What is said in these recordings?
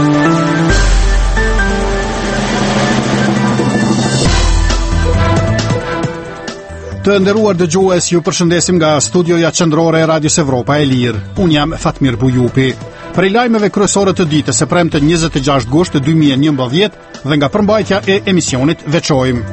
Të nderuar dëgjues, ju përshëndesim nga studioja qendrore e Radios Evropa e Lirë. Unë jam Fatmir Bujupi. Për lajmeve kryesore të ditës së premte 26 gusht 2011 dhe nga përmbajtja e emisionit veçojmë.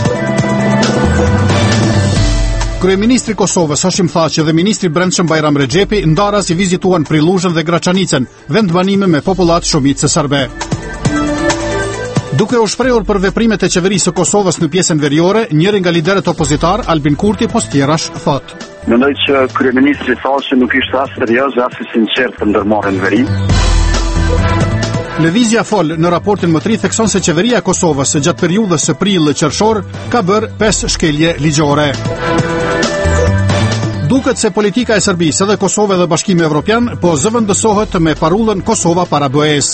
Kryeministri i Kosovës Hashim Thaçi dhe ministri i Brendshëm Bajram Rexhepi ndarazi vizituan Prillushën dhe Graçanicën, vend banime me popullat shumicë serbe. Duke u shprehur për veprimet e qeverisë së Kosovës në pjesën veriore, njëri nga liderët opozitar, Albin Kurti, postjerash thotë: Mendoj që kryeministri Thaçi nuk ishte as serioz as i sinqert për ndërmarrjen veri. Lëvizja Fol në raportin më të ri thekson se qeveria e Kosovës gjatë periudhës së prill-qershor ka bërë 5 shkelje ligjore. Duket se politika e Serbisë dhe Kosovë dhe Bashkimi Evropian po zëvendësohet me parullën Kosova para BE-s.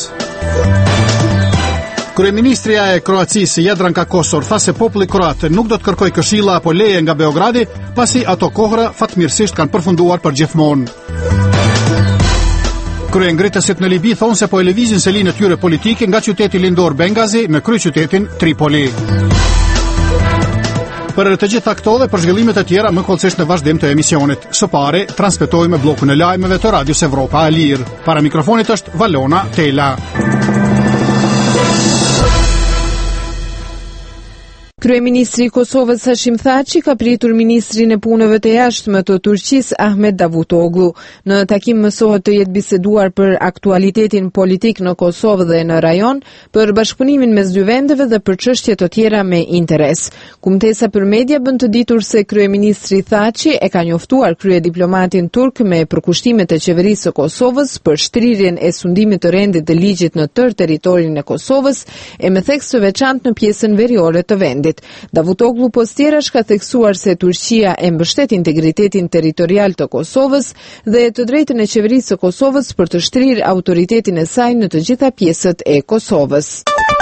Kryeministria e Kroacisë Jadranka Kosor tha se populli kroat nuk do të kërkojë këshilla apo leje nga Beogradi, pasi ato kohra fatmirësisht kanë përfunduar për gjithmonë. Kryengritësit në Libi thonë se po e lëvizin selinë e tyre politike nga qyteti lindor Bengazi në kryeqytetin Tripoli. Për të gjitha këto dhe për zhvillimet e tjera më kollësisht në vazhdim të emisionit. Së pari, transmetojmë bllokun e lajmeve të Radios Evropa e Lirë. Para mikrofonit është Valona Tela. Kryeministri i Kosovës Hashim Thaçi ka pritur ministrin e punëve të jashtme të Turqisë Ahmet Davutoglu. Në takim mësohet të jetë biseduar për aktualitetin politik në Kosovë dhe në rajon, për bashkëpunimin mes dy vendeve dhe për çështje të tjera me interes. Kumtesa për media bën të ditur se kryeministri Thaçi e ka njoftuar kryediplomatin turk me përkushtimet e qeverisë së Kosovës për shtrirjen e sundimit të rendit të ligjit në tërë territorin e Kosovës e me theks të veçantë në pjesën veriore të vendit. Davutoglu postjerash ka theksuar se Turqia e mbështet integritetin territorial të Kosovës dhe të drejtën e qeverisë së Kosovës për të shtrirë autoritetin e saj në të gjitha pjesët e Kosovës.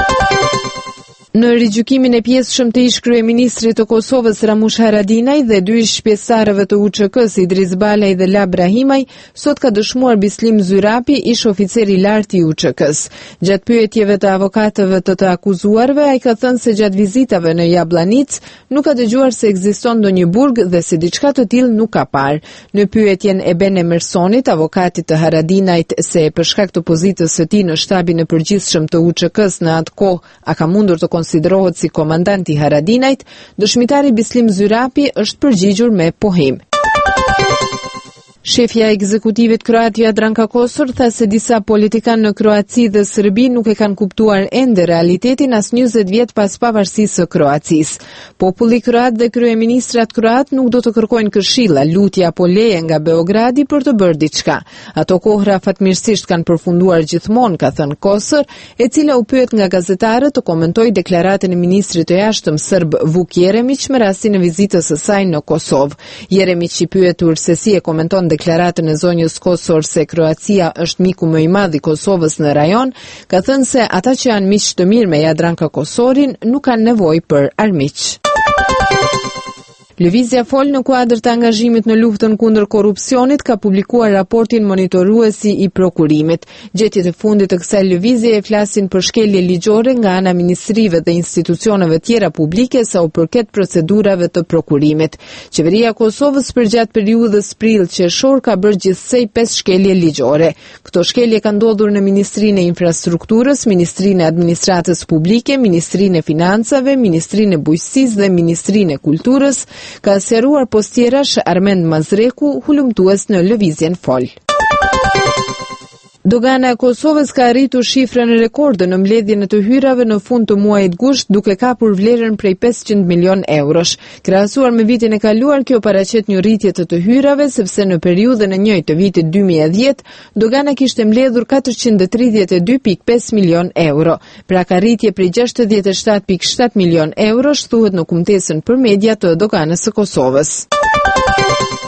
Në rigjykimin e pjesëshëm të ish kryeministrit të Kosovës Ramush Haradinaj dhe dy ish pjesëtarëve të UÇK-s Idris Balaj dhe Lab Rahimaj, sot ka dëshmuar Bislim Zyrapi, ish oficer i lartë i UÇK-s. Gjatë pyetjeve të avokatëve të akuzuarve, ai ka thënë se gjatë vizitave në Jablanic nuk ka dëgjuar se ekziston ndonjë burg dhe se diçka të tillë nuk ka parë. Në pyetjen e Ben Emersonit, avokatit të Haradinajt, se për shkak të pozitës së tij në shtabin e përgjithshëm të UÇK-s në atë kohë a ka mundur të konsiderohet si komandant i Haradinajt, dëshmitari Bislim Zyrapi është përgjigjur me pohim. Shefja e ekzekutivit kroat Jadranka Kosor tha se disa politikanë në Kroaci dhe Serbi nuk e kanë kuptuar ende realitetin as 20 vjet pas pavarësisë së Kroacisë. Populli kroat dhe kryeministrat kroat nuk do të kërkojnë këshilla, lutje apo leje nga Beogradi për të bërë diçka. Ato kohra fatmirësisht kanë përfunduar gjithmonë, ka thënë Kosor, e cila u pyet nga gazetarët të komentoj deklaratën e ministrit të jashtëm serb Vuk Jeremić me rastin e vizitës së saj në Kosovë. Jeremić i pyetur se si e komenton deklaratën e zonjës Kosor se Kroacia është miku më i madh i Kosovës në rajon, ka thënë se ata që janë miq të mirë me Jadranka Kosorin nuk kanë nevojë për armiq. Lëvizja Fol në kuadër të angazhimit në luftën kundër korrupsionit ka publikuar raportin monitoruesi i prokurimit. Gjetjet e fundit të kësaj lëvizje e flasin për shkelje ligjore nga ana ministrive dhe institucioneve tjera publike sa u përket procedurave të prokurimit. Qeveria e Kosovës përgjatë periudhës prill-qershor ka bërë gjithsej 5 shkelje ligjore. Këto shkelje kanë ndodhur në Ministrinë e Infrastrukturës, Ministrinë e Administratës Publike, Ministrinë e Financave, Ministrinë e Bujqësisë dhe Ministrinë e Kulturës, ka sqaruar postjerash Armend Mazreku, hulumtues në lëvizjen Fol. Dogana e Kosovës ka arritur shifrën rekorde në mbledhjen e të hyrave në fund të muajit gusht, duke kapur vlerën prej 500 milion eurosh. Krahasuar me vitin e kaluar, kjo paraqet një rritje të hyrave, sepse në periudhën e njëjtë të vitit 2010, dogana kishte mbledhur 432.5 milion euro. Pra ka rritje prej 67.7 milion eurosh, thuhet në kumtesën për media të doganës së Kosovës.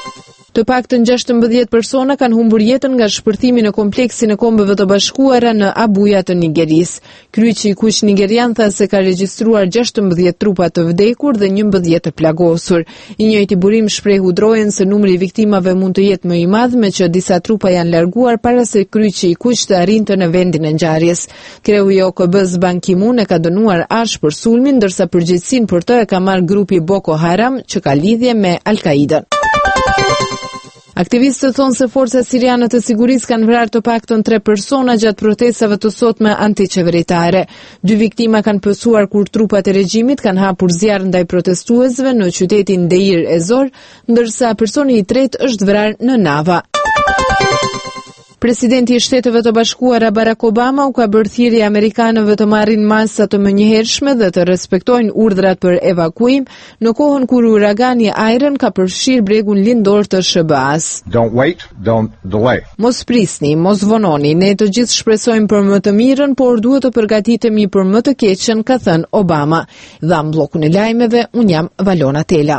Të paktën 16 persona kanë humbur jetën nga shpërthimi në kompleksin e Kombeve të Bashkuara në Abuja të Nigerisë. Kryqi i kuq nigerian tha se ka regjistruar 16 trupa të vdekur dhe 11 të plagosur. I njëjti burim shpreh udhrojen se numri i viktimave mund të jetë më i madh, me që disa trupa janë larguar para se kryqi i kuq të arrinte në vendin e ngjarjes. Kreu i OKB-s Ban Ki-moon e ka dënuar ash për sulmin, ndërsa përgjegjësinë për të e ka marrë grupi Boko Haram, që ka lidhje me Al-Qaida. Aktivistët thonë se forcat siriane të sigurisë kanë vrarë të paktën 3 persona gjatë protestave të sotme antiqeveritare. 2 viktima kanë pësuar kur trupat e regjimit kanë hapur zjarr ndaj protestuesve në qytetin Deir ez-Zor, ndërsa personi i tretë është vrarë në Nava. Presidenti i Shteteve të Bashkuara Barack Obama u ka bërë thirrje amerikanëve të marrin masa të menjëhershme dhe të respektojnë urdhrat për evakuim në kohën kur uragani Irene ka përfshirë bregun lindor të SBA-s. Don't wait, don't delay. Mos prisni, mos vononi, ne të gjithë shpresojmë për më të mirën, por duhet të përgatitemi për më të keqen, ka thënë Obama. Dha bllokun e lajmeve, un jam Valona Tela.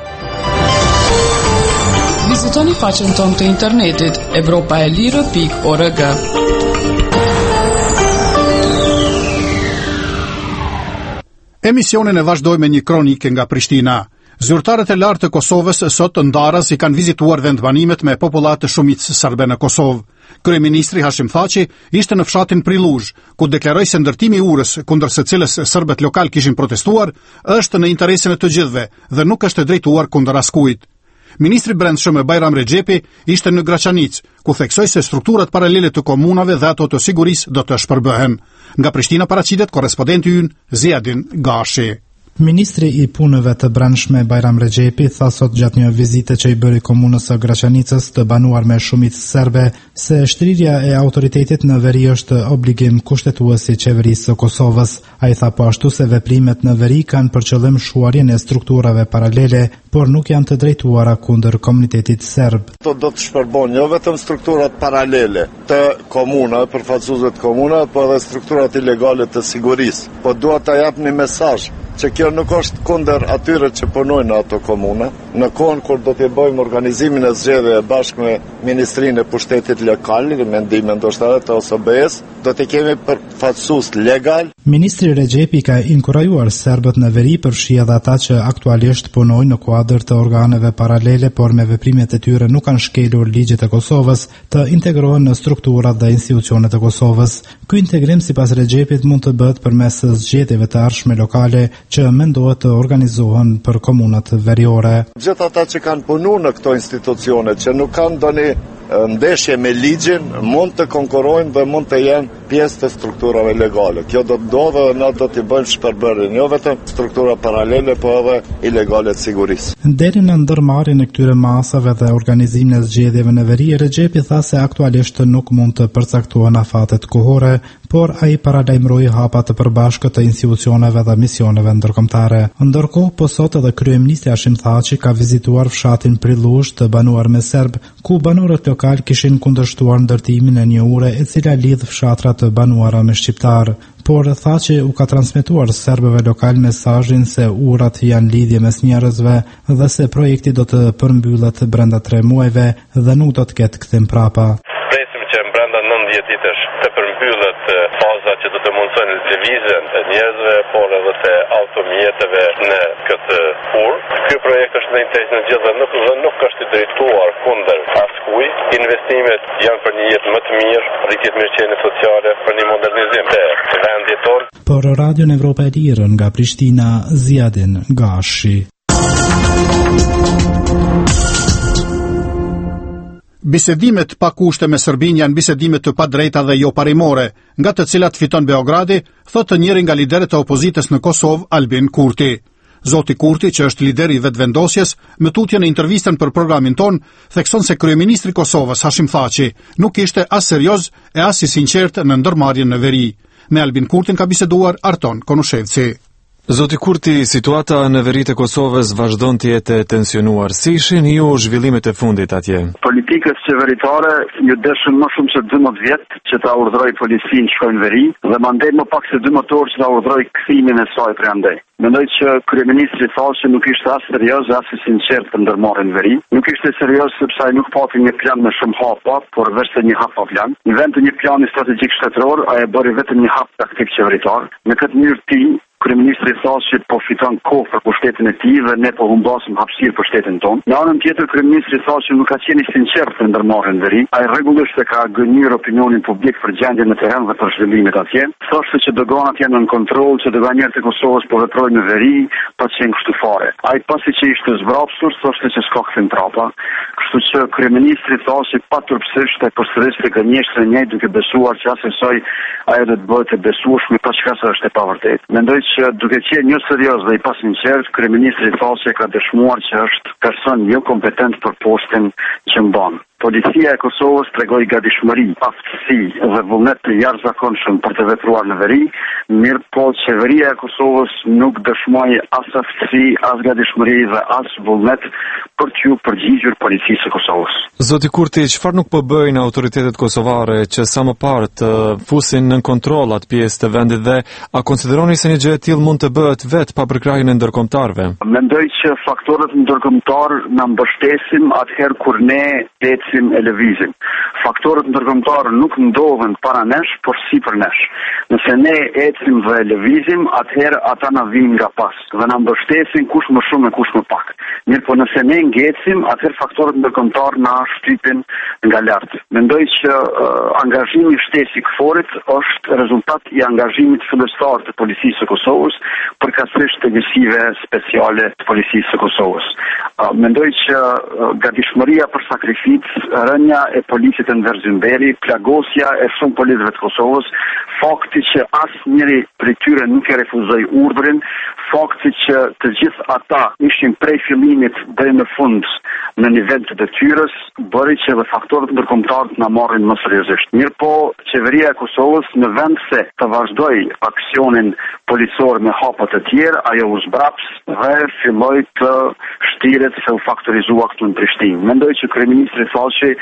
Vizitoni faqen tonë të internetit evropaelire.org. Emisionin e vazhdoj me një kronike nga Prishtina. Zyrtarët e lartë të Kosovës sot të ndarës i kanë vizituar vendbanimet me popullat të shumicës serbe në Kosovë. Kryeministri Hashim Thaçi ishte në fshatin Prillush, ku deklaroi se ndërtimi i urës kundër së cilës serbët lokal kishin protestuar është në interesin e të gjithëve dhe nuk është drejtuar kundër askujt. Ministri Brendshëm Bajram Rexhepi ishte në Graçanic, ku theksoi se strukturat paralele të komunave dhe ato të sigurisë do të shpërbëhen. Nga Prishtina paraqitet korrespondenti ynë Ziadin Gashi. Ministri i punëve të brendshme Bajram Rexhepi tha sot gjatë një vizite që i bëri komunës së Graçanicës të banuar me shumicë serbe se shtrirja e autoritetit në veri është obligim kushtetues i qeverisë së Kosovës. Ai tha po ashtu se veprimet në veri kanë për qëllim shuarjen e strukturave paralele, por nuk janë të drejtuara kundër komunitetit serb. Do të shpërbon jo vetëm strukturat paralele të komuna, përfaqësuesve të komuna, por edhe strukturat ilegale të sigurisë. Po dua ta jap një mesazh që kjo nuk është kundër atyre që punojnë në ato komuna. Në kohën kur do të bëjmë organizimin e zgjedhjeve bashkë me Ministrinë e Pushtetit Lokal, me ndihmën ndoshta të OSBE-s, do të kemi përfaqësues legal. Ministri Rexhepi ka inkurajuar serbët në veri, përfshi edhe ata që aktualisht punojnë në kuadër të organeve paralele, por me veprimet e tyre nuk kanë shkelur ligjet e Kosovës, të integrohen në strukturat dhe institucionet e Kosovës. Ky integrim sipas Rexhepit mund të bëhet përmes zgjedhjeve të ardhshme lokale që mendohet të organizohen për komunat veriore. Gjithë ata që kanë punuar në këto institucione, që nuk kanë ndonjë ndeshje me ligjin, mund të konkurrojnë dhe mund të jenë pjesë të strukturave legale. Kjo do të ndodhë dhe ne do t'i bëjmë shpërbërjen, jo vetëm struktura paralele, po edhe ilegale të sigurisë. Deri në ndërmarrjen e këtyre masave dhe organizimin e zgjedhjeve në veri, Rexhepi tha se aktualisht nuk mund të përcaktohen afatet kohore, por ai paralajmëroi hapa të përbashkët të institucioneve dhe misioneve ndërkombëtare. Ndërkohë, po sot edhe kryeministri Hashim Thaçi ka vizituar fshatin Prillush të banuar me serb, ku banorët lokal kishin kundërshtuar ndërtimin e një ure e cila lidh fshatra të banuara me shqiptar. Por Thaçi u ka transmetuar serbëve lokal mesazhin se urat janë lidhje mes njerëzve dhe se projekti do të përmbyllet brenda 3 muajve dhe nuk do të ketë kthim prapa. Presim që brenda 90 ditësh të përmbyllet faza që do të mundsojnë lëvizjen e njerëzve, por edhe të automjeteve në këtë urë. Ky projekt është në interes në gjithë dhe nuk është i drejtuar kundër askujt. Investimet janë për një jetë më të mirë, rritje të mirëqenie sociale, për një modernizim të vendit tonë. Por Radio Evropa e Lirë nga Prishtina, Ziadin Gashi. Bisedimet pa kushte me Serbinë janë bisedimet të padrejta dhe jo parimore, nga të cilat fiton Beogradi, thotë njëri nga liderët e opozitës në Kosovë, Albin Kurti. Zoti Kurti, që është lideri i vetëvendosjes, me tutje në intervistën për programin ton, thekson se kryeministri i Kosovës Hashim Thaçi nuk ishte as serioz e as i sinqert në ndërmarrjen në veri. Me Albin Kurtin ka biseduar Arton Konushevci. Zoti Kurti, situata në veritë e Kosovës vazhdon të jetë e tensionuar. Si ishin ju zhvillimet e fundit atje? Politikës qeveritare ju dëshën më shumë se 12 vjet që ta urdhëroi policinë shkojnë veri dhe mandej më pak se 12 orë që ta urdhëroi kthimin e saj prej andej. Mendoj që kryeministri thashë nuk ishte as serioz as i sinqert për ndërmarrjen veri. Nuk ishte serioz sepse ai nuk pati një plan me shumë hapa, por vetëm një hap pa plan. Në vend të një plani strategjik shtetëror, ai e bëri vetëm një hap taktik qeveritar. Në këtë mënyrë kryeministri thashë po fiton kohë për pushtetin e tij dhe ne po humbasim hapësirë për shtetin tonë. Në anën tjetër kryeministri thashë nuk ka qenë i sinqert për ndërmarrjen veri. Ai rregullisht e ka gënjur opinionin publik për gjendjen në terren dhe për zhvillimet atje. Thashë që doganat janë në kontroll, që doganierët e Kosovës po veprojnë në veri, pa qenë kështu fare. Ai pasi që ishte zbrapsur, thoshte që s'ka kthim trapa. Kështu që kryeministri thashë paturpsisht e përsëriste gënjeshtën e njëjtë duke besuar që asaj ajo do të bëhet e besueshme pa çka është e pavërtetë. Mendoj që duke qenë jo serioz dhe i pasinqert, kryeministri thashë ka dëshmuar që është person jo kompetent për postin që mban. Policia e Kosovës tregoi gatishmëri, aftësi dhe vullnet të jashtëzakonshëm për të vepruar në veri, mirë po qeveria e Kosovës nuk dëshmoi as aftësi, as gatishmëri dhe as vullnet për t'u përgjigjur policisë së Kosovës. Zoti Kurti, çfarë nuk po bëjnë autoritetet kosovare që sa më parë të fusin në kontroll atë pjesë të vendit dhe a konsideroni se një gjë e tillë mund të bëhet vetë pa përkrahjen e ndërkombëtarëve? Mendoj që faktorët ndërkombëtar na mbështesin atëherë kur ne e lëvizim. Faktorët ndërkombëtar nuk ndodhen para nesh, por sipër nesh. Nëse ne ecim dhe lëvizim, atëherë ata na vijnë nga pas dhe na mbështesin kush më shumë e kush më pak. Mirë, po nëse ne ngecim, atëherë faktorët ndërkombëtar na shtypin nga lart. Mendoj që angazhimi i shtetit KFOR-it është rezultat i angazhimit fillestar të policisë së Kosovës, përkatësisht të njësive speciale të policisë së Kosovës. Mendoj që gatishmëria për sakrificë, rënja e policit e Nderzymberi, plagosja e shumë policëve të Kosovës, fakti që asnjëri prej tyre nuk e refuzoi urdhrin, fakti që të gjithë ata ishin prej fillimit deri në fund në nivel të detyrës, bëri që dhe faktorët ndërkombëtar na marrin më seriozisht. Mirë po, qeveria e Kosovës në vend se të vazhdoi aksionin policor me hapa të tjerë, ajo u zbraps dhe filloi të shtiret se u faktorizua këtu në Prishtinë. Mendoj që kryeministri thashë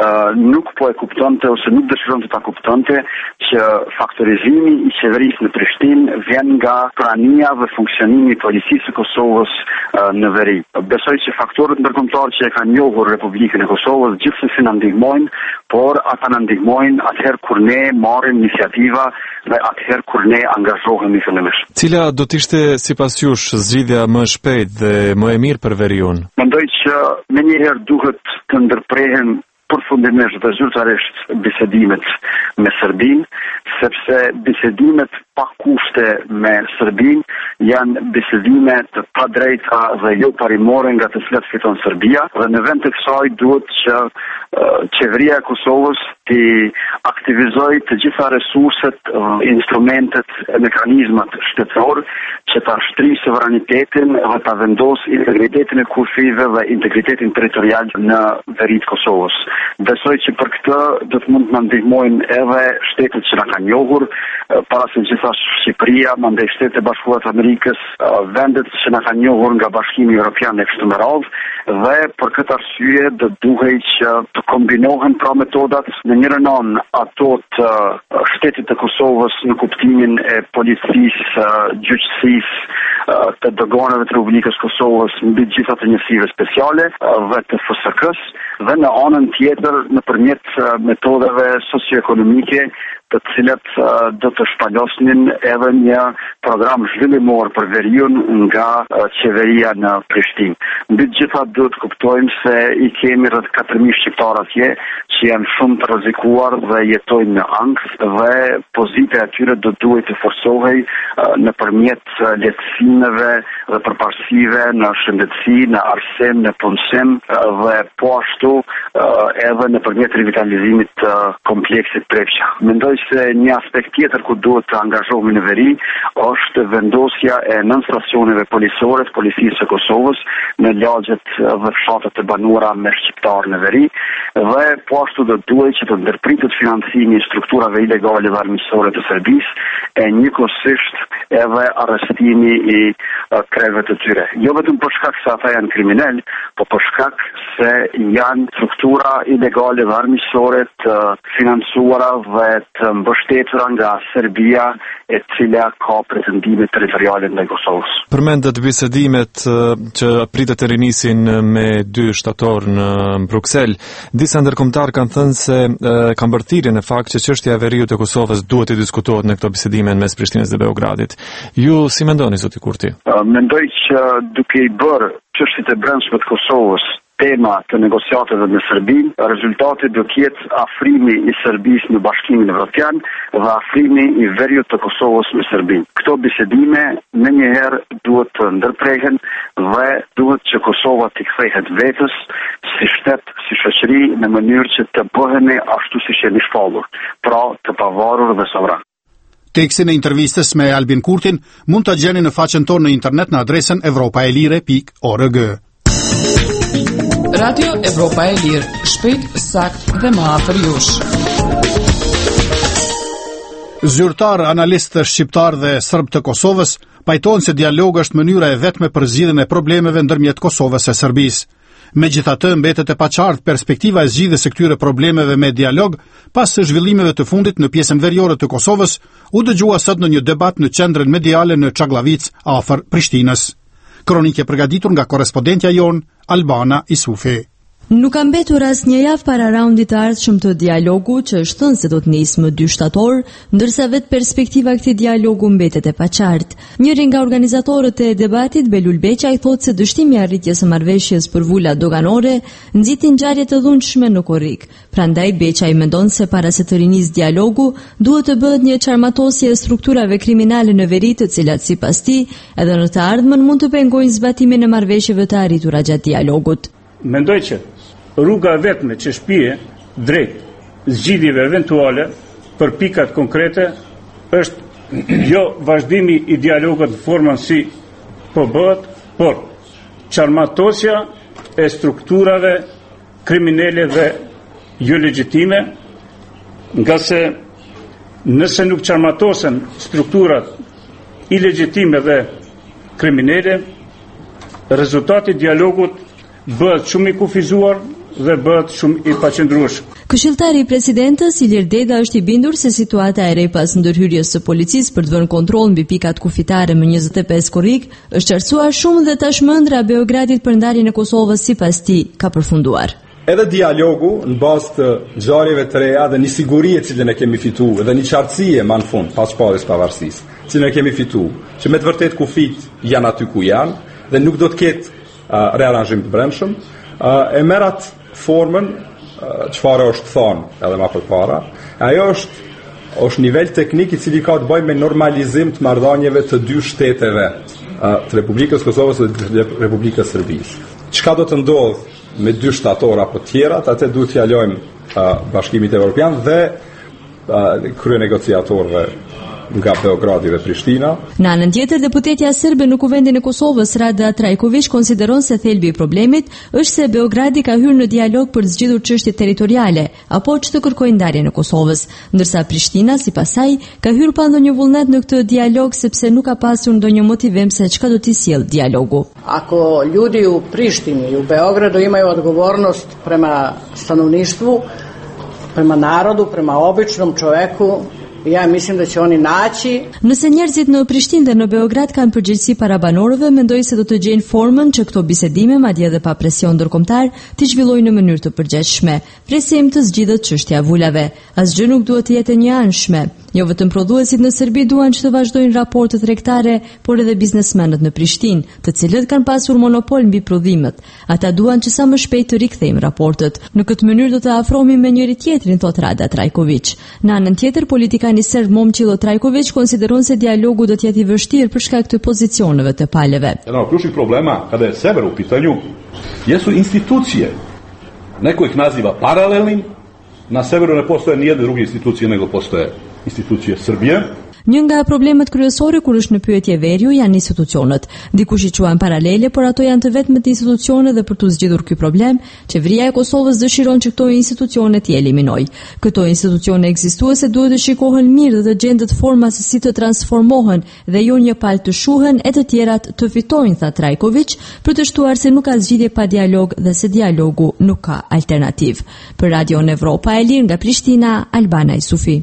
nuk po e kuptonte ose nuk dëshironte ta kuptonte që faktorizimi i qeverisë në Prishtinë vjen nga prania dhe funksionimi i policisë së Kosovës në veri. Besoj që faktorët ndërkombëtar që e kanë njohur Republikën e Kosovës gjithsesi na ndihmojnë, por ata na ndihmojnë atëherë kur ne marrim iniciativa dhe atëherë kur ne angazhohemi fillimisht. Cila do të ishte sipas jush zgjidhja më e shpejtë dhe më e mirë për veriun? Mendoj që menjëherë duhet të ndërprehen përfundimisht dhe zyrtarisht bisedimet me Serbinë, sepse bisedimet pa kushte me Serbinë janë bisedime të padrejta dhe jo parimore nga të cilat fiton Serbia dhe në vend të kësaj duhet që qeveria e Kosovës të aktivizoj të gjitha resurset, instrumentet, mekanizmat shtetëror që ta shtrisë sovranitetin dhe ta vendos integritetin e kufive dhe integritetin territorial në veri të Kosovës. Besoj që për këtë do të mund të na ndihmojnë edhe shtetet që na kanë njohur, para se gjithashtu Shqipëria, mandej Shtetet e Bashkuara të Amerikës, vendet që na kanë njohur nga Bashkimi Evropian e kështu me radhë, dhe për këtë arsye do duhej që të kombinohen pra metodat në njërin anë ato të shtetit të Kosovës në kuptimin e policisë, gjyqësisë, të doganave të Republikës Kosovës mbi gjitha të njësive speciale dhe të FSK-s dhe në anën tjetër nëpërmjet metodave socioekonomike të cilat do të shpalosnin edhe një program zhvillimor për veriun nga qeveria në Prishtinë. Mbi të gjitha duhet të kuptojmë se i kemi rreth 4000 shqiptarë atje që janë shumë të rrezikuar dhe jetojnë në ankth dhe pozita e tyre do duhet të forcohej nëpërmjet lehtësimit ligjshëneve dhe përparësive në shëndetësi, në arsim, në punësim dhe po ashtu edhe nëpërmjet rivitalizimit të kompleksit Prepqa. Mendoj se një aspekt tjetër ku duhet të angazhohemi në veri është vendosja e 9 stacioneve policore të Policisë së Kosovës në lagjet dhe fshatet e banuara me shqiptar në veri dhe po ashtu do duhet që të ndërpritet financimi i strukturave ilegale dhe armiqësore të Serbisë e njëkohësisht edhe arrestimi i krejve të tyre. Jo vetëm për shkak se ata janë kriminal, po për shkak se janë struktura ilegale dhe armiqësore të financuara dhe të mbështetura nga Serbia, e cila ka pretendime territoriale ndaj Kosovës. Përmendet bisedimet që pritet të rinisin me 2 shtator në Bruksel. Disa ndërkombëtar kanë thënë se kanë bërthirrje në fakt që çështja e veriut të Kosovës duhet të diskutohet në këto bisedime mes Prishtinës dhe Beogradit. Ju si mendoni, zoti Kurti? Mendoj që duke i bërë çështjet e brendshme të Kosovës tema të negociateve me Serbinë, rezultati do të jetë afrimi i Serbisë në Bashkimin Evropian dhe afrimi i veriut të Kosovës me Serbinë. Këto bisedime menjëherë duhet të ndërprehen dhe duhet që Kosova të kthehet vetes si shtet, si shoqëri në mënyrë që të bëhemi ashtu siç jemi shpallur, pra të pavarur dhe sovran. Tekstin e intervistës me Albin Kurtin mund ta gjeni në faqen tonë në internet në adresën europaelire.org. Radio Evropa e Lirë, shpejt, sakt dhe më afër jush. Zyrtar, analistë shqiptar dhe serb të Kosovës pajtojnë se dialog është mënyra e vetme për zgjidhjen e problemeve ndërmjet Kosovës e Serbisë. Megjithatë, mbetet e paqartë perspektiva e zgjidhjes së këtyre problemeve me dialog pas së zhvillimeve të fundit në pjesën veriore të Kosovës, u dëgjua sot në një debat në qendrën mediale në Çagllavic afër Prishtinës. Kronikë përgatitur nga korrespondentja jon Albana Isufi. Nuk ka mbetur asnjë javë para raundit të ardhshëm të dialogu që është thënë se do të nisë më 2 shtator, ndërsa vetë perspektiva e këtij dialogu mbetet e paqartë. Njëri nga organizatorët e debatit, Belul Beqaj, thotë se dështimi i arritjes së marrëveshjes për vula doganore nxiti ngjarje të dhunshme në korrik. Prandaj Beqaj mendon se para se të rinisë dialogu, duhet të bëhet një çarmatosje e strukturave kriminale në veri, të cilat sipas tij edhe në të ardhmen mund të pengojnë zbatimin e marrëveshjeve të arritura gjatë dialogut. Mendoj që rruga vetme që shpije drejt zgjidhjeve eventuale për pikat konkrete është jo vazhdimi i dialogut në formën si po bëhet, por çarmatosja e strukturave kriminale dhe jo legjitime, nga se nëse nuk çarmatosen strukturat ilegjitime dhe kriminale, rezultati i dialogut bëhet shumë i kufizuar dhe bëhet shumë i paqëndrueshëm. Këshilltari i presidentës Ilir Deda është i bindur se situata e re pas ndërhyrjes së policisë për të vënë kontroll mbi pikat kufitare më 25 korrik është qartësuar shumë dhe tashmë ëndra e Beogradit për ndarjen e Kosovës sipas tij ka përfunduar. Edhe dialogu në bazë të ngjarjeve të reja dhe një siguri e cilën e kemi fituar dhe një qartësie më në fund pas shpalljes pavarësisë, cilën e kemi fituar, që me të vërtetë kufit janë aty ku janë dhe nuk do të ketë rearanjim të brendshëm, e merrat formën çfarë është thonë edhe më përpara. Ajo është nivel teknik i cili ka të bëjë me normalizim të marrëdhënieve të 2 shteteve, të Republikës Kosovës dhe Republikës Serbisë. Çka do të ndodhë me 2 shtator apo të tjerat, atë duhet t'ia lejojmë Bashkimit Evropian dhe kryenegociatorëve nga Beogradi dhe Prishtina. Në anën tjetër, deputetja serbe në Kuvendin e Kosovës, Rada Trajković, konsideron se thelbi i problemit është se Beogradi ka hyrë në dialog për të zgjidhur çështjet territoriale, apo që të kërkojë ndarjen e Kosovës, ndërsa Prishtina, sipas saj, ka hyrë pa ndonjë vullnet në këtë dialog sepse nuk ka pasur ndonjë motivim se çka do t'i sjellë dialogu. Ako ljudi u Prištini i u Beogradu imaju odgovornost prema stanovništvu, prema narodu, prema običnom čoveku, ja mislim da će oni naći. Nëse njerëzit në Prishtinë dhe në Beograd kanë përgjegjësi para banorëve, mendoj se do të gjejnë formën që këto bisedime, madje edhe pa presion ndërkombëtar, të zhvillojnë në mënyrë të përgjithshme. Presim të zgjidhet çështja e vulave. Asgjë nuk duhet të jetë e njëanshme. Jo vetëm prodhuesit në Serbi duan që të vazhdojnë raportet tregtare, por edhe biznesmenët në Prishtinë, të cilët kanë pasur monopol mbi prodhimet. Ata duan që sa më shpejt të rikthejmë raportet. Në këtë mënyrë do të afrohemi me njëri tjetrin, thot Rada Trajković. Në anën tjetër, politikani serb Momčilo Trajković konsideron se dijalogu do të jetë i vështirë për shkak të pozicioneve të paleve. Jedan od ključnih problema kada je sever u pitanju jesu institucije. Neko ih naziva paralelnim. Na severu ne postoje nijedne druge institucije nego postoje institucije Srbije. Një nga problemet kryesore kur është në pyetje veriu janë institucionet. Dikush i quajnë paralele, por ato janë të vetmet institucione dhe për të zgjidhur ky problem, qeveria e Kosovës dëshiron që këto institucione t'i eliminojë. Këto institucione ekzistuese duhet të shikohen mirë dhe të gjendet forma se si të transformohen dhe jo një palë të shuhen e të tjerat të fitojnë, tha Trajković, për të shtuar se nuk ka zgjidhje pa dialog dhe se dialogu nuk ka alternativë. Për Radio Evropa e Lirë nga Prishtina, Albana Isufi.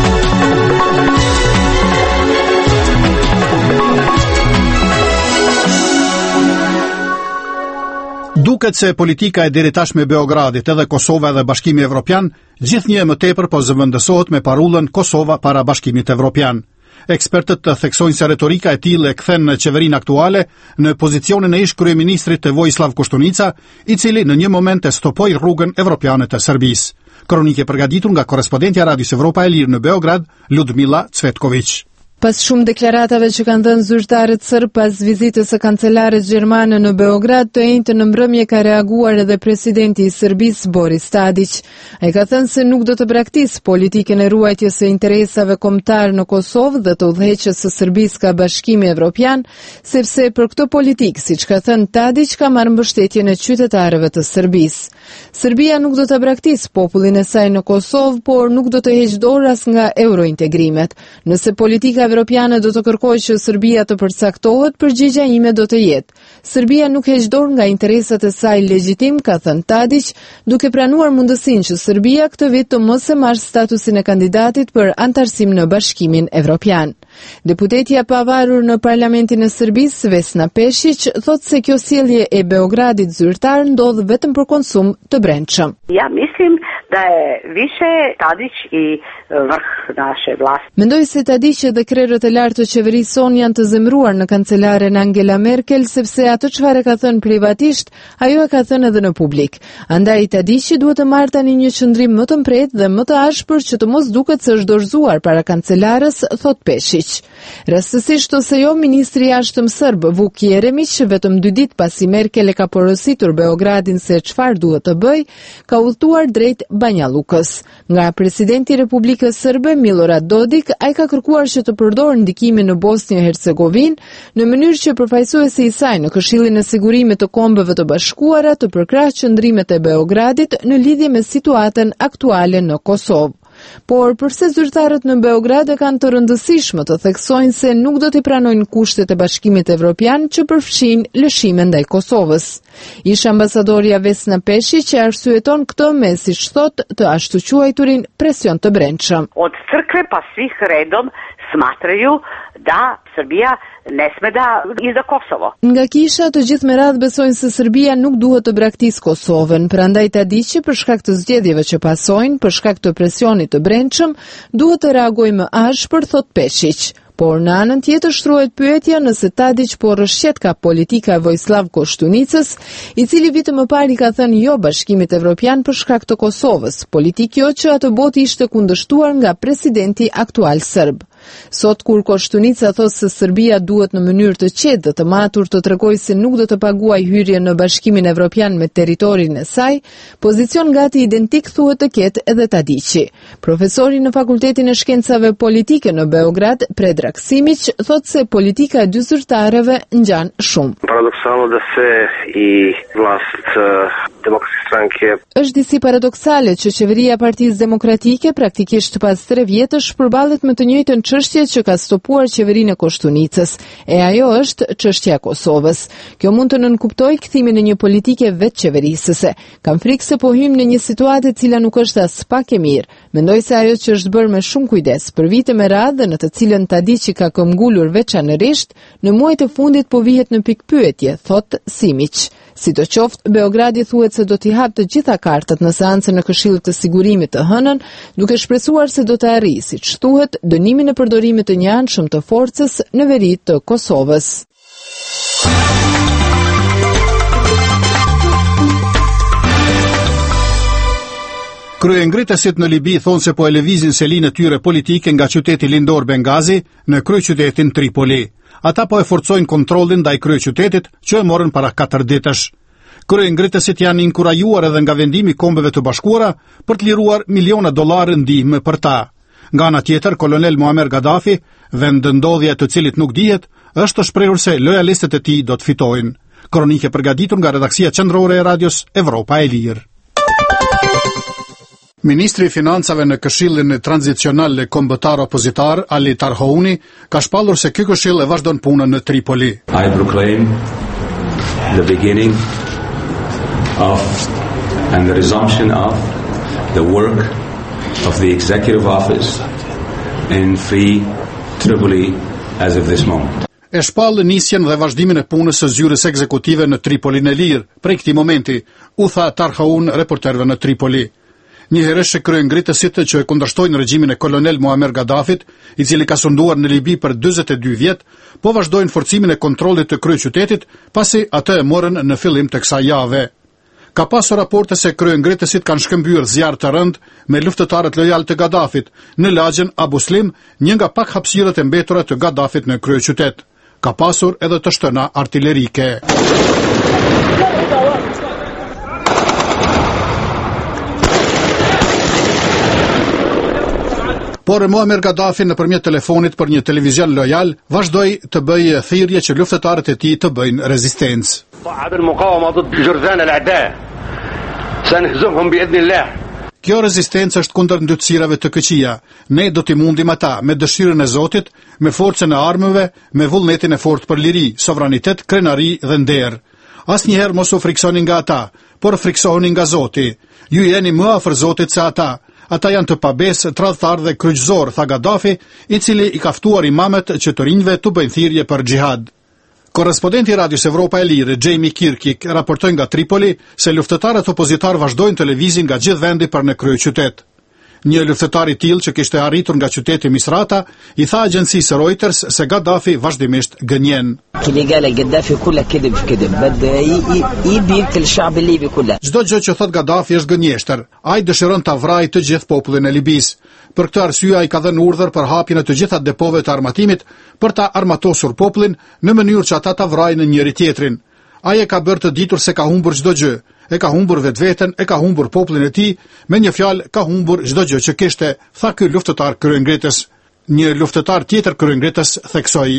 Duket se politika e deri tashme e Beogradit, edhe Kosova dhe Bashkimi Evropian, gjithnjë më tepër po zëvendësohet me parullën Kosova para Bashkimit Evropian. Ekspertët të theksojnë se retorika e tillë e kthen në qeverinë aktuale në pozicionin e ish kryeministrit Vojislav Koštunica, i cili në një moment e stopoi rrugën evropiane të Serbisë. Kronikë përgatitur nga korrespondentja Radios Evropa e Lirë në Beograd, Ludmila Cvetković. Pas shumë deklaratave që kanë dhënë zyrtarët serb pas vizitës së kancelares gjermane në Beograd, të njëjtën në mbrëmje ka reaguar edhe presidenti i Serbisë Boris Tadić. Ai ka thënë se nuk do të braktisë politikën e ruajtjes së interesave kombëtare në Kosovë dhe të udhëheqjes së Serbisë ka Bashkimi Evropian, sepse për këtë politikë, siç ka thënë Tadić, ka marrë mbështetjen e qytetarëve të Serbisë. Serbia nuk do të braktisë popullin e saj në Kosovë, por nuk do të heqë dorë as nga eurointegrimet. Nëse politika evropiane do të kërkojë që Serbia të përcaktohet, përgjigjja ime do të jetë: Serbia nuk heq dorë nga interesat e saj legjitim, ka thënë Tadić, duke pranuar mundësinë që Serbia këtë vit të mos e marrë statusin e kandidatit për antarësim në Bashkimin Evropian. Deputetja pavarur në Parlamentin e Serbisë, Vesna Pešić, thotë se kjo sjellje e Beogradit zyrtar ndodh vetëm për konsum të brendshëm. Ja mislim da je više Tadić i vrh naše vlasti. Mendoj se Tadić dhe krerët e lartë të qeverisë son janë të zemruar në kancelaren Angela Merkel, sepse atë çfarë ka thënë privatisht, ajo e ka thënë edhe në publik. Andaj Tadić duhet të marrë tani një qëndrim më të mpret dhe më të ashpër që të mos duket se është dorëzuar para kancelarës, thot Pešić. Rastësisht ose jo, ministri i jashtëm serb Vuk Jeremić, vetëm 2 ditë pasi Merkel e ka porositur Beogradin se çfarë duhet të bëj, ka udhëtuar drejt Banja Lukës. Nga presidenti i Republikës Serbe Milorad Dodik, ai ka kërkuar që të përdorë ndikimin në Bosnjë-Hercegovinë në mënyrë që përfaqësuesi i saj në Këshillin e Sigurimit të Kombeve të Bashkuara të përkrahë qëndrimet e Beogradit në lidhje me situatën aktuale në Kosovë. Por përse zyrtarët në Beograd e kanë të rëndësishme të theksojnë se nuk do t'i pranojnë kushtet e Bashkimit Evropian që përfshin lëshime ndaj Kosovës. Ish ambasadorja Vesna Pešić që arsyeton këtë me, siç thotë, të ashtu quajturin presion të brendshëm. Od crkve pa svih redom smatraju da Serbia ne sme da izda Kosovo. Nga kisha të gjithë me radhë besojnë se Serbia nuk duhet të braktisë Kosovën, prandaj Tadić për shkak të zgjedhjeve që pasojnë, për shkak të presionit të brendshëm, duhet të reagojë më ashpër, thot Pešić. Por në anën tjetër shtrohet pyetja nëse Tadić po rrëshqet ka politika e Vojislav Koštunicës, i cili vite më parë i ka thënë jo Bashkimit Evropian për shkak të Kosovës, politikë jo që atë botë ishte kundërshtuar nga presidenti aktual serb. Sot kur Koštunica thosë se Serbia duhet në mënyrë të qetë dhe të matur të tregojë se nuk do të paguajë hyrje në Bashkimin Evropian me territorin e saj, pozicion gati identik thuhet të ketë edhe Tadići. Profesori në Fakultetin e Shkencave Politike në Beograd, Predrag Simić, thotë se politika e dy zyrtarëve ngjan shumë. Paradoksalno da se i vlast Demokratske stranke. Është disi paradoksale që qeveria e Partisë Demokratike praktikisht pas 3 vjetësh përballet me të njëjtën çështje që ka stopuar qeverinë e Koštunicës, e ajo është çështja e Kosovës. Kjo mund të nënkuptojë kthimin në një politike vetqeverisëse. Kam frikë se po hym në një situatë e cila nuk është as pak e mirë. Mendoj se ajo që është bërë me shumë kujdes për vite me radhë, në të cilën Tadići ka këmbgulur veçanërisht, në muajt e fundit po vihet në pikpyetje, thot Simić. Sidoqoftë, Beogradi thuhet se do t'i hapë të gjitha kartat në seancën e Këshillit të Sigurimit të hënën, duke shpresuar se do të arrijë, siç thuhet, dënimin e përdorimit të njëanshëm të forcës në veri të Kosovës. Kryengritësit në Libi thonë se po e lëvizin selinë e tyre politike nga qyteti lindor Bengazi në kryeqytetin Tripoli. Ata po e forcojnë kontrollin ndaj kryeqytetit që e morën para 4 ditësh. Kryengritësit janë inkurajuar edhe nga vendimi i Kombeve të Bashkuara për të liruar miliona dollarë ndihmë për ta. Nga ana tjetër, kolonel Muammar Gaddafi, vendndodhja të cilit nuk dihet, është shprehur se lojalistët e tij do të fitojnë. Kronike përgatitur nga redaksia qendrore e Radios Evropa e Lirë. Ministri i Financave në Këshillin Tranzicional Kombëtar Opozitar, Ali Tarhouni, ka shpallur se ky këshill e vazhdon punën në Tripoli. I proclaim the beginning of and the resumption of the work of the executive office in Free Tripoli as of this moment. E shpallë nisjen dhe vazhdimin e punës së zyrës ekzekutive në Tripolin e Lirë. Prej këtij momenti, u tha Tarhoun reporterëve në Tripoli. Njëherësh kryengritësit që e kundërshtojnë regjimin e kolonel Muammar Gaddafit, i cili ka sunduar në Libi për 42 vjet, po vazhdojnë forcimin e kontrollit të kryeqytetit, pasi atë e morën në fillim të kësaj jave. Ka pasur raporte se kryengritësit kanë shkëmbyer zjarr të rënd me luftëtarët lojal të Gaddafit në lagjen Abu Slim, një nga pak hapësirët e mbetura të Gaddafit në kryeqytet. Ka pasur edhe të shtëna artillerike. Por Muammar Gaddafi nëpërmjet telefonit për një televizion lojal vazhdoi të bëjë thirrje që luftëtarët e tij të bëjnë rezistencë. Kjo rezistencë është kundër ndërtësirave të këqija. Ne do t'i mundim ata me dëshirën e Zotit, me forcën e armëve, me vullnetin e fortë për liri, sovranitet, krenari dhe nder. Asnjëherë mos u friksoni nga ata, por friksoni nga Zoti. Ju jeni më afër Zotit se ata. Ata janë të pabesë, tradhtar dhe kryqëzor, tha Gaddafi, i cili i ka ftuar imamet që të rinjve të bëjnë thirrje për xhihad. Korrespondenti i Radios Evropa e Lirë, Jamie Kirkik, raportoi nga Tripoli se luftëtarët opozitar vazhdojnë të lëvizin nga gjithë vendi për në kryeqytet. Një luftëtar i tillë që kishte arritur nga qyteti Misrata i tha agjencisë Reuters se Gaddafi vazhdimisht gënjen. Çdo gjë që thot Gaddafi është gënjeshtër. Ai dëshiron ta vrajë të gjithë popullin e Libisë. Për këtë arsye ai ka dhënë urdhër për hapjen e të gjitha depove të armatimit për ta armatosur popullin në mënyrë që ata ta vrajnë njëri tjetrin. Ai e ka bërë të ditur se ka humbur çdo gjë. E ka humbur vetveten, e ka humbur popullin e tij, me një fjalë ka humbur çdo gjë që kishte, tha ky luftëtar kryengritës. Një luftëtar tjetër kryengritës theksoi.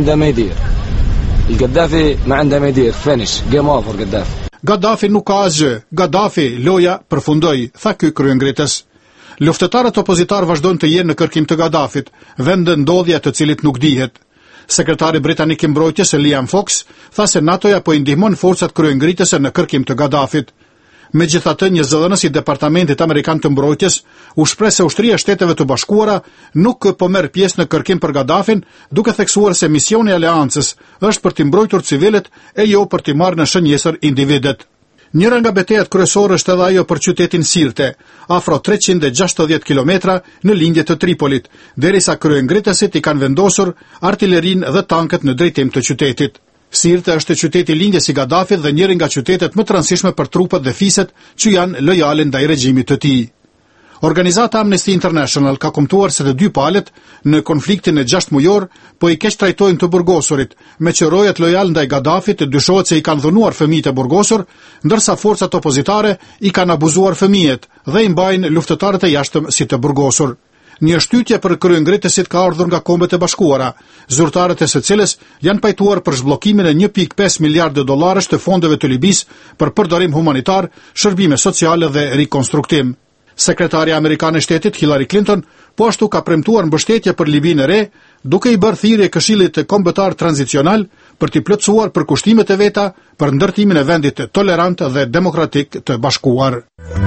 Gaddafi nuk ka asgjë. Gaddafi loja përfundoi, tha ky kryengritës. Luftëtarët opozitar vazhdojnë të jenë në kërkim të Gaddafit, vendndodhja të cilit nuk dihet. Sekretari britanik i mbrojtjes Liam Fox tha se NATO-ja po i ndihmon forcat kryengritëse në kërkim të Gaddafit. Megjithatë, një zëdhënës i Departamentit Amerikan të Mbrojtjes u shpreh se Ushtria e Shteteve të Bashkuara nuk po merr pjesë në kërkim për Gaddafin, duke theksuar se misioni i aleancës është për të mbrojtur civilët e jo për të marrë në shënjesër individet. Njëra nga betejat kryesore është edhe ajo për qytetin Sirte, afro 360 kilometra në lindje të Tripolit, derisa kryengritësit i kanë vendosur artillerinë dhe tankët në drejtim të qytetit. Sirte është qyteti lindjes i Gaddafit dhe njëri nga qytetet më të rëndësishme për trupat dhe fiset që janë lojale ndaj regjimit të tij. Organizata Amnesty International ka komentuar se të dy palët në konfliktin e 6 mujor po i keq trajtojnë të burgosurit, me që rojat lojal ndaj Gaddafit dyshohet se i kanë dhunuar fëmijët e burgosur, ndërsa forcat opozitare i kanë abuzuar fëmijët dhe i mbajnë luftëtarët e jashtëm si të burgosur. Një shtytje për kryengritësit ka ardhur nga Kombet e Bashkuara, zyrtarët e së cilës janë pajtuar për zhbllokimin e 1.5 miliardë dollarësh të fondeve të Libisë për përdorim humanitar, shërbime sociale dhe rikonstruktim. Sekretarja amerikane e shtetit Hillary Clinton po ashtu ka premtuar mbështetje për Libinë e re, duke i bërë thirrje Këshillit Kombëtar Tranzicional për t'i plotësuar përkushtimet e veta për ndërtimin e vendit tolerant dhe demokratik të bashkuar.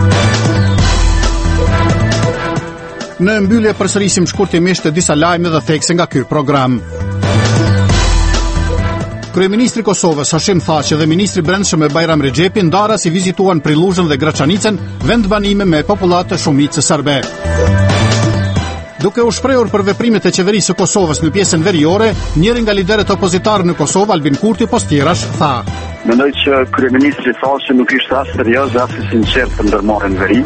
Në mbyllje përsërisim shkurtimisht disa lajme dhe thekse nga ky program. Kryeministri i Kosovës Hashim Thaçi dhe ministri i Brendshëm Bajram Rexhepi ndara si vizituan Prilluzhën dhe Graçanicën, vend banime me popullat të shumicë serbe. Duke u shprehur për veprimet e qeverisë së Kosovës në pjesën veriore, njëri nga liderët opozitar në Kosovë, Albin Kurti, pas tjerash, tha: Mendoj që kryeministri Thaçi nuk ishte as serioz as i sinqert për ndërmarrjen veri.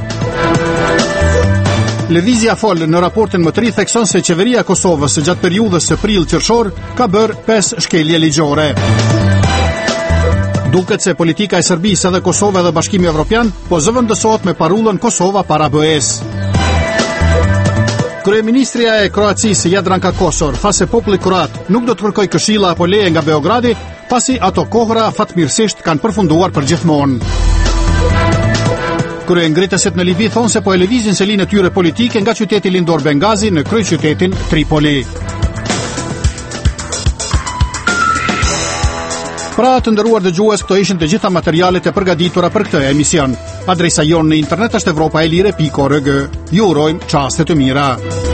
Lëvizja fol në raportin më të ri thekson se qeveria e Kosovës gjatë periudhës së prill-qershor ka bërë 5 shkelje ligjore. Duket se politika e Serbisë dhe Kosovë dhe Bashkimi Evropian po zëvendësohet me parullën Kosova para BE-s. Kryeministria e Kroacisë Jadranka Kosor tha se populli kroat nuk do të kërkojë këshilla apo leje nga Beogradi, pasi ato kohra fatmirësisht kanë përfunduar përgjithmonë. Kryengritësit në Libi thonë se po e lëvizin selinë e tyre politike nga qyteti lindor Bengazi në kryeqytetin Tripoli. Pra të nderuar dëgjues, këto ishin të gjitha materialet e përgatitura për këtë emision. Adresa jonë në internet është evropaelire.org. Ju urojmë çaste të mira.